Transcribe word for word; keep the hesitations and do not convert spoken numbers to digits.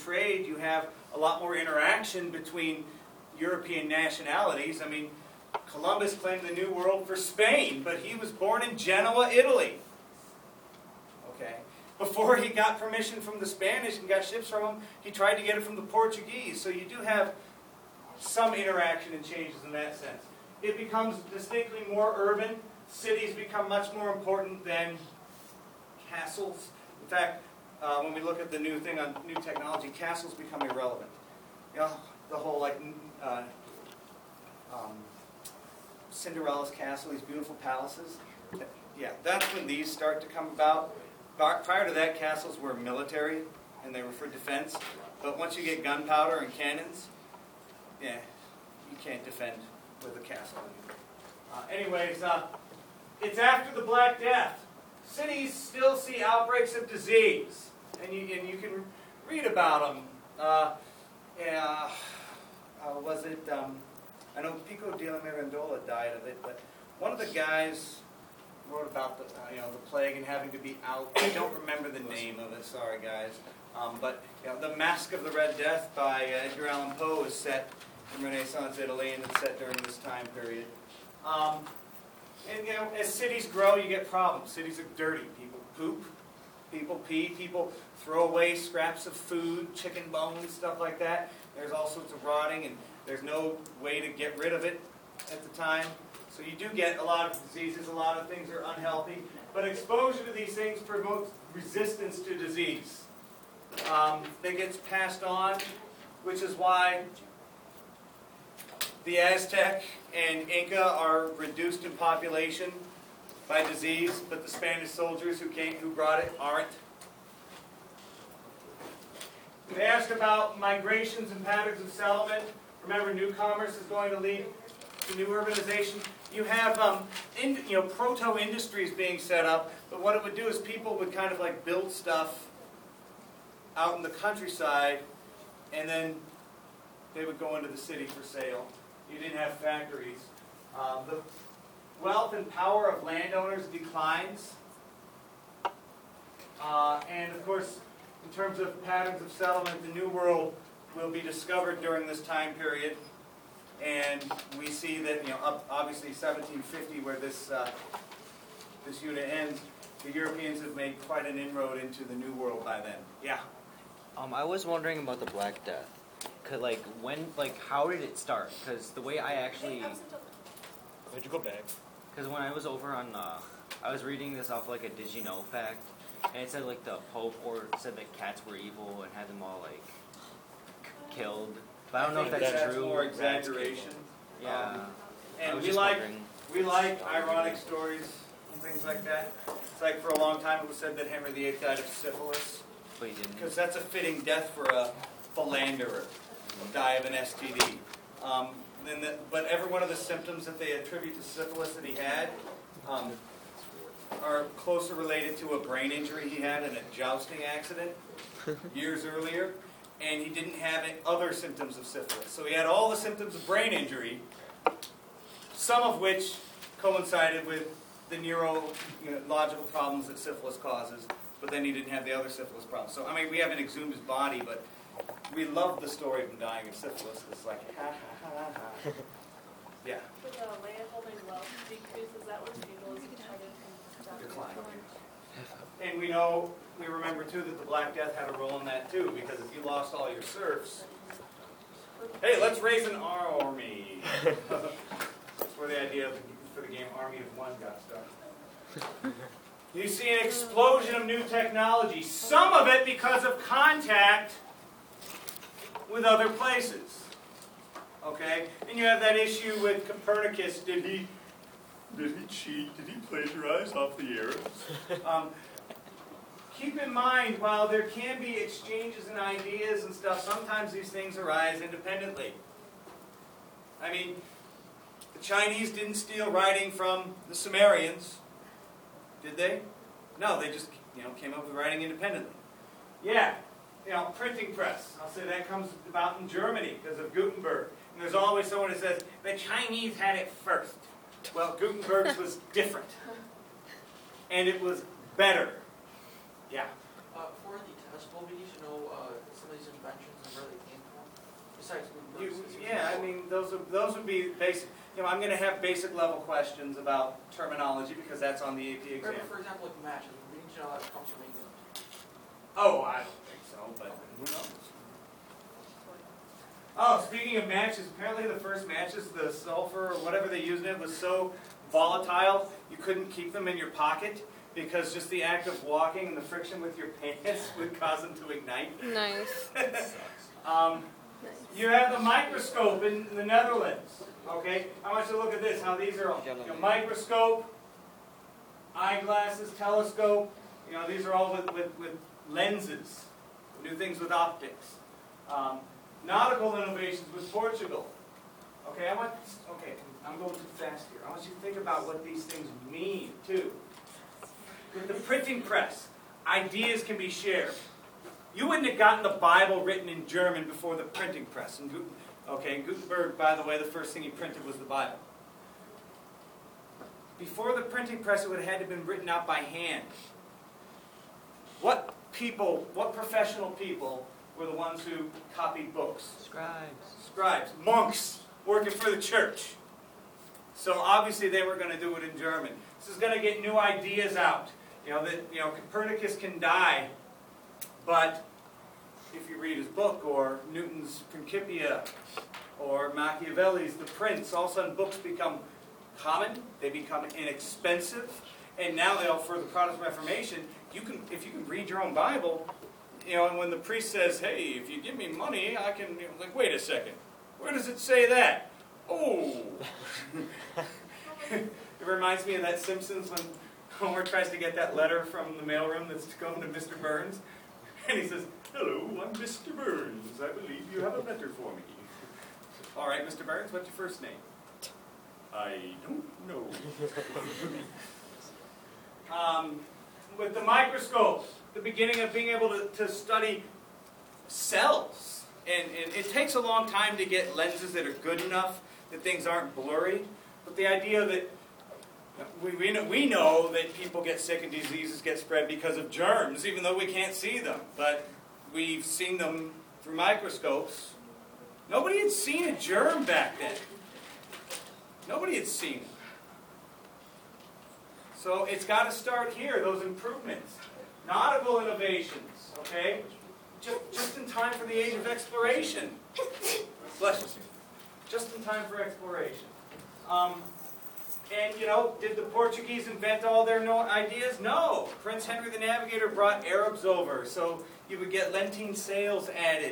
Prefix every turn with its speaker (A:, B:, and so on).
A: trade, you have a lot more interaction between European nationalities. I mean, Columbus claimed the New World for Spain, but he was born in Genoa, Italy. Okay. Before he got permission from the Spanish and got ships from them, he tried to get it from the Portuguese. So you do have some interaction and changes in that sense. It becomes distinctly more urban. Cities become much more important than castles. In fact, uh, when we look at the new thing on new technology, castles become irrelevant. You know, the whole like uh, um, Cinderella's castle, these beautiful palaces. Yeah, that's when these start to come about. Prior to that, castles were military, and they were for defense. But once you get gunpowder and cannons, yeah, you can't defend with a castle anymore. Uh, anyways, uh, it's after the Black Death. Cities still see outbreaks of disease, and you, and you can read about them. Uh, yeah, uh, was it, um, I know Pico della Mirandola died of it, but one of the guys wrote about the, uh, you know, the plague and having to be out. I don't remember the name of it, sorry guys. Um, but you know, The Mask of the Red Death by uh, Edgar Allan Poe is set in Renaissance Italy, and it's set during this time period. Um, and you know, as cities grow, you get problems. Cities are dirty. People poop, people pee, people throw away scraps of food, chicken bones, stuff like that. There's all sorts of rotting, and there's no way to get rid of it at the time. So you do get a lot of diseases, a lot of things are unhealthy, but exposure to these things promotes resistance to disease. Um, that gets passed on, which is why the Aztec and Inca are reduced in population by disease, but the Spanish soldiers who came, who brought it, aren't. They ask about migrations and patterns of settlement. Remember, new commerce is going to lead to new urbanization. You have um, in, you know, proto-industries being set up, but what it would do is people would kind of like build stuff out in the countryside, and then they would go into the city for sale. You didn't have factories. Um, the wealth and power of landowners declines. Uh, and of course, in terms of patterns of settlement, the New World will be discovered during this time period. And we see that, you know, up, obviously seventeen fifty, where this uh, this unit ends, the Europeans have made quite an inroad into the New World by then. Yeah.
B: Um, I was wondering about the Black Death. Cause like when, like how did it start? Because the way I actually,
C: where'd you go back?
B: Because when I was over on, uh, I was reading this off like a Did You Know fact, and it said like the Pope or said that cats were evil and had them all like killed. But I don't know if that's,
A: that's
B: true.
A: More exaggeration.
B: Yeah.
A: Um, and we
B: just
A: like
B: wondering.
A: we like ironic stories and things like that. It's like for a long time it was said that Henry the Eighth died of syphilis.
B: But he didn't.
A: Because that's a fitting death for a philanderer, die of an S T D. Um, then the, but every one of the symptoms that they attribute to syphilis that he had um, are closer related to a brain injury he had in a jousting accident years earlier. And he didn't have any other symptoms of syphilis. So he had all the symptoms of brain injury, some of which coincided with the neurological problems that syphilis causes, but then he didn't have the other syphilis problems. So, I mean, we haven't exhumed his body, but we love the story of him dying of syphilis. It's like, ha, ha, ha, ha. Yeah.
D: With the land holding wealth decrease, is that when feudalism started
A: Decline. And we know, we remember too that the Black Death had a role in that too, because if you lost all your serfs, hey, let's raise an army. That's where the idea of the, for the game Army of One got started. You see an explosion of new technology, some of it because of contact with other places. Okay? And you have that issue with Copernicus. Did he, did he cheat? Did he plagiarize off the Arabs? Um, Keep in mind, while there can be exchanges in ideas and stuff, sometimes these things arise independently. I mean, the Chinese didn't steal writing from the Sumerians, did they? No, they just, you know, came up with writing independently. Yeah, you know, printing press. I'll say that comes about in Germany because of Gutenberg. And there's always someone who says, the Chinese had it first. Well, Gutenberg's was different. And it was better. Yeah.
E: Uh, for the test, what we need to know uh, some of these inventions
A: those would, those would be basic. You know, I'm going to have basic level questions about terminology because that's on the A P exam.
E: For example, like match, we need to know that it comes from England.
A: Oh, I don't think so, but who knows? Oh, speaking of matches, apparently the first matches, the sulfur or whatever they used in it was so volatile you couldn't keep them in your pocket because just the act of walking and the friction with your pants would cause them to ignite.
F: Nice.
A: um, you have the microscope in the Netherlands. Okay, I want you to look at this. How these are all, you know, microscope, eyeglasses, telescope. You know, these are all with, with, with lenses. We do things with optics. Um, nautical innovations with Portugal. Okay, I want. Okay, I'm going too fast here. I want you to think about what these things mean too. With the printing press, ideas can be shared. You wouldn't have gotten the Bible written in German before the printing press. And Guten, okay, Gutenberg, by the way, the first thing he printed was the Bible. Before the printing press, it would have had to have been written out by hand. What people, what professional people were the ones who copied books?
B: Scribes.
A: Scribes, monks working for the church. So obviously they were going to do it in German. This is going to get new ideas out. You know that you know Copernicus can die, but if you read his book or Newton's Principia or Machiavelli's The Prince, all of a sudden books become common. They become inexpensive, and now you know, for the Protestant Reformation, you can if you can read your own Bible. You know, and when the priest says, "Hey, if you give me money, I can," you know, like, wait a second, where does it say that? Oh, it reminds me of that Simpsons when Homer tries to get that letter from the mailroom that's going to Mister Burns, and he says, "Hello, I'm Mister Burns. I believe you have a letter for me." All right, Mister Burns, what's your first name? I don't know. um, with the microscope, the beginning of being able to, to study cells. And, and it takes a long time to get lenses that are good enough, that things aren't blurry. But the idea that we, we, know, we know that people get sick and diseases get spread because of germs, even though we can't see them. But we've seen them through microscopes. Nobody had seen a germ back then. Nobody had seen it. So it's got to start here, those improvements. Nautical innovations, okay? Just, just in time for the age of exploration. Bless you. Just in time for exploration. Um, and, you know, did the Portuguese invent all their no ideas? No. Prince Henry the Navigator brought Arabs over, so you would get Lentine sails added